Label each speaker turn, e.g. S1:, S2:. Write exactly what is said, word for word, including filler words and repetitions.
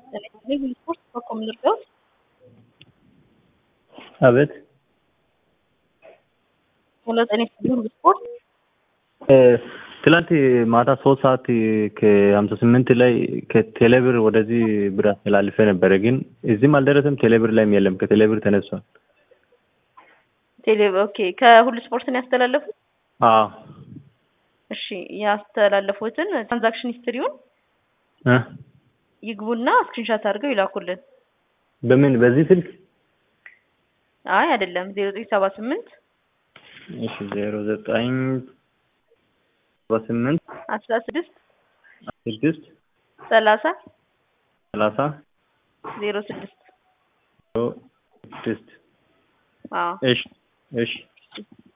S1: Living Sports በቆም ልርዳዎት?
S2: አቤት
S1: ሁለት እኔ ሊቪንግ ስፖርት
S2: ትላንት ማታ ሶስት ሰዓት ከሀምሳ ስምንት ላይ ከቴሌብር ወደዚህ ብር አስተላልፌ ነበረ፣ ግን እዚህም አልደረሰም። ቴሌብር ላይም የለም። ከቴሌብር ተነሷል።
S1: ቴሌ ኦኬ። ከሁሉ ስፖርት ነው ያስተላለፉት?
S2: አዎ።
S1: እሺ ያስተላለፉትን ትራንዛክሽን ሂስትሪውን
S2: እ
S1: ይግቡና ስክሪንሾት አድርገው ይላኩልን።
S2: በምን በዚህ ስልክ?
S1: አይ አይደለም ዜሮ ዘጠኝ ሰባ ስምንት
S2: እሺ ዜሮ ዘጠኝ ሰባ ስምንት
S1: አስራ ስድስት
S2: ስድስት
S1: ሰላሳ
S2: ሰላሳ
S1: ዜሮ ስድስት
S2: ዜሮ ስድስት
S1: አዎ
S2: እሺ እሺ